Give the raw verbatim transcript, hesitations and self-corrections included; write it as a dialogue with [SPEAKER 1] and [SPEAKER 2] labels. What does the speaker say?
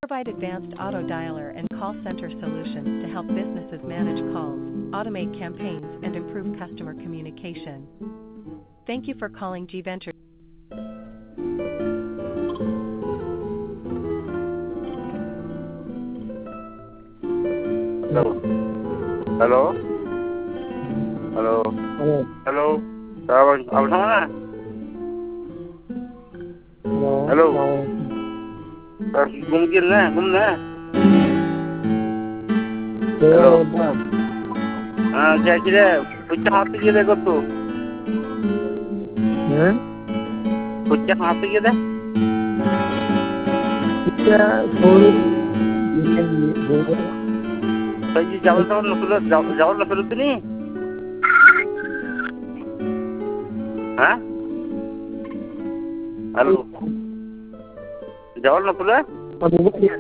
[SPEAKER 1] provide advanced auto dialer and call center solutions to help businesses manage calls, automate campaigns, and improve customer communication. Thank you for calling G Ventures.
[SPEAKER 2] Hello. Hello. Hello.
[SPEAKER 3] Hello.
[SPEAKER 2] Hello. Sao ông thắng à?
[SPEAKER 3] Hello.
[SPEAKER 2] Hello.
[SPEAKER 3] Hello.
[SPEAKER 2] Ờ, Mungkin lah, mungkin lah.
[SPEAKER 3] Hello.
[SPEAKER 2] Ah, saya kira pucuk hati kita kau tu.
[SPEAKER 3] Hmm?
[SPEAKER 2] Pucuk hati kita.
[SPEAKER 3] Kita थोड़ी ये बोल
[SPEAKER 2] Saya jauh jauh nak perlu jauh jauh nak perlu tu ni. Hah? Hello. Jauh nak perlu?
[SPEAKER 3] अब